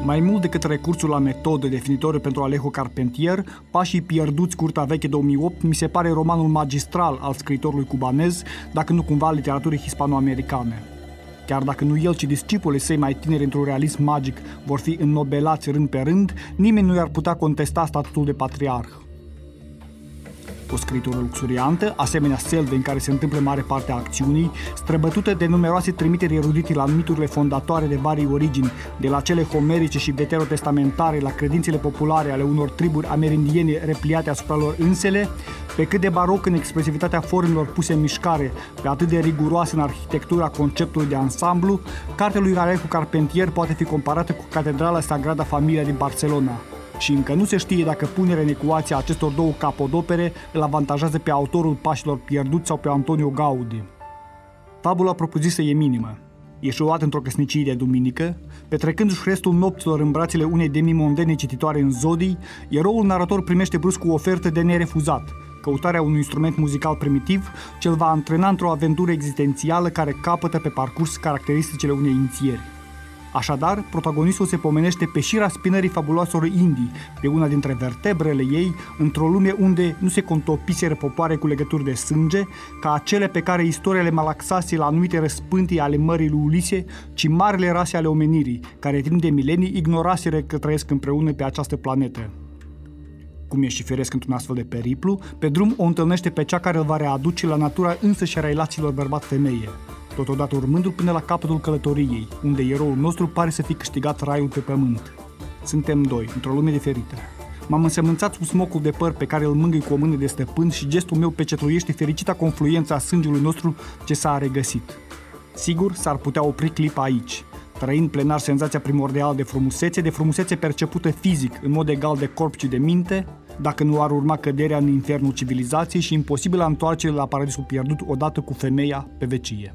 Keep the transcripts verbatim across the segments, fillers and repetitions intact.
Mai mult decât recursul la metodă definitoriu pentru Alejo Carpentier, Pașii pierduți, Curtea veche două mii opt, mi se pare romanul magistral al scriitorului cubanez, dacă nu cumva al literaturii hispano-americane. Chiar dacă nu el, ci discipolii săi mai tineri într-un realism magic vor fi înnobelați rând pe rând, nimeni nu i-ar putea contesta statutul de patriarh. O scritură luxuriantă, asemenea selve în care se întâmplă mare parte a acțiunii, străbătută de numeroase trimiteri erudite la miturile fondatoare de varii origini, de la cele homerice și veterotestamentare la credințele populare ale unor triburi amerindiene repliate asupra lor însele, pe cât de baroc în expresivitatea formelor puse în mișcare, pe atât de riguroasă în arhitectura conceptului de ansamblu, cartea lui Alejo Carpentier poate fi comparată cu Catedrala Sagrada Familia din Barcelona. Și încă nu se știe dacă punerea în ecuație a acestor două capodopere îl avantajează pe autorul Pașilor pierduți sau pe Antonio Gaudi. Fabula propriu-zisă e minimă. Eșuat într-o căsnicie de duminică, petrecându-și restul nopților în brațele unei demimondene cititoare în zodii, eroul narator primește brusc o ofertă de nerefuzat, căutarea unui instrument muzical primitiv ce îl va antrena într-o aventură existențială care capătă pe parcurs caracteristicile unei inițieri. Așadar, protagonistul se pomenește pe șira spinării fabuloaselor Indii, pe una dintre vertebrele ei, într-o lume unde nu se contopiseră popoare cu legături de sânge, ca acele pe care istoria le malaxase la anumite răspântii ale mării lui Ulise, ci marile rase ale omenirii, care timp de milenii ignoraseră că trăiesc împreună pe această planetă. Cum e și firesc într-un astfel de periplu, pe drum o întâlnește pe cea care îl va readuce la natura însăși a relațiilor bărbat-femeie, totodată urmându-l până la capătul călătoriei, unde eroul nostru pare să fi câștigat raiul pe pământ. Suntem doi, într-o lume diferită. M-am însămânțat sub smocul de păr pe care îl mângâi cu o mână de stăpân și gestul meu pecetluiește fericita confluență a sângelui nostru ce s-a regăsit. Sigur, s-ar putea opri clipa aici, trăind plenar senzația primordială de frumusețe, de frumusețe percepută fizic, în mod egal de corp și de minte, dacă nu ar urma căderea în infernul civilizației și imposibilă întoarcere la paradisul pierdut odată cu femeia pe vecie.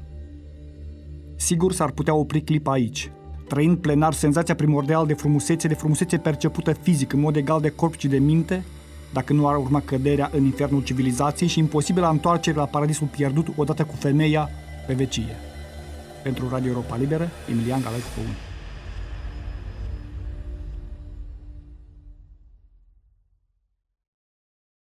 Sigur, s-ar putea opri clipa aici, trăind plenar senzația primordială de frumusețe, de frumusețe percepută fizic, în mod egal de corp și de minte, dacă nu ar urma căderea în infernul civilizației și imposibilă întoarcere la paradisul pierdut odată cu femeia pe vecie. Pentru Radio Europa Liberă, Emilian Galaicu.